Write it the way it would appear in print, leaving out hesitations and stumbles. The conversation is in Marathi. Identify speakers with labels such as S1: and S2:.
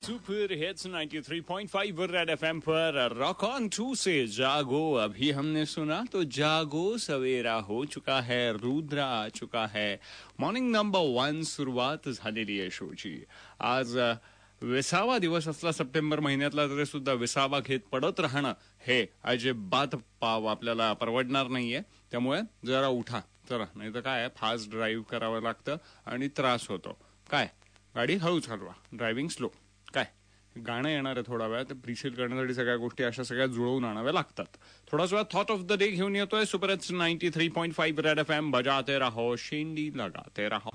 S1: सुपर हिट्स 93.5 रेड एफएम पर रॉक ऑन 2 से जागो। अभी हमने सुना तो जागो सवेरा हो चुका है, रुद्र आ चुका है। मॉर्निंग नंबर 1 सुरुवात झालेली आहे शोची। आज विसावा दिवस असला सप्टेंबर महिन्यातला तरी सुद्धा विसावा घेत पडत राहणं हे अजिबात आपल्याला परवडणार नाहीये। त्यामुळे जरा उठा चला, नाही तर काय फास्ट ड्राईव्ह करावं लागतं आणि त्रास होतो। काय गाडी हळू चालवा, ड्रायव्हिंग स्लो। काय गाणं येणार आहे थोडा वेळ, तर प्रिसेल करण्यासाठी सगळ्या गोष्टी अशा सगळ्या जुळवून आणाव्या लागतात। थोडाच वेळ थॉट ऑफ द डे घेऊन येतोय सुपर हिट्स 93.5 रेड एफएम। बजाते रहो, शेंडी लगाते रहो।